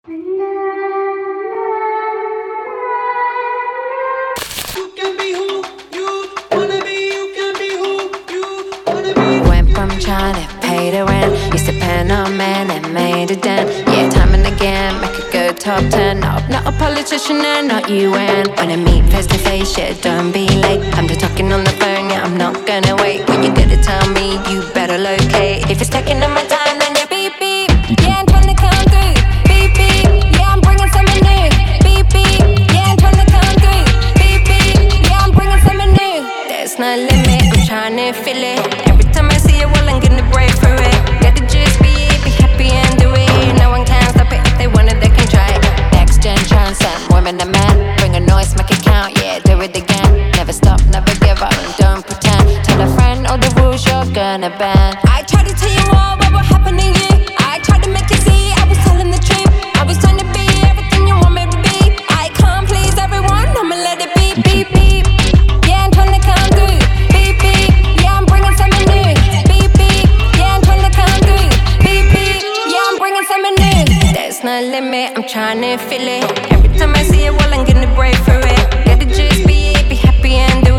Went from trying to pay the rent, used to pen on man and made a dent. Yeah, time and again, make a good top 10. No, I'm not a politician and not UN. When I meet face to face, yeah, don't be late. I'm just talking on the phone, yeah, I'm not gonna wait. When you gotta tell me, you better locate. If it's taking up my time, then you beep beep. Yeah, I'm trying to come through. Beep beep. Yeah, I'm bringing something new. Beep beep. Yeah, I'm trying to come through. Beep beep. Yeah, I'm bringing something new. There's no limit, I'm trying to feel it. Every time I see it, well, I'm gonna break through it. Gotta just be happy and do it. No one can stop it. If they want it, they can try it. Next gen transcend, women and men. Bring a noise, make it count, yeah, do it again. Never stop, never give up, and don't pretend. Tell a friend all the rules you're gonna bend. I tried to tell you all what will happen to you. I tried to make you see I was telling the truth. I was trying to be everything you want me to be. I can't please everyone, I'ma let it be. Beep, beep. Yeah, I'm trying to come through. Beep, beep. Yeah, I'm bringing something new. Beep, beep. Yeah, I'm trying to come through. Beep, beep. Yeah, I'm bringing something new. There's no limit, I'm trying to feel it. Every time I see it, well, I'm gonna break through it. Gotta just be happy and do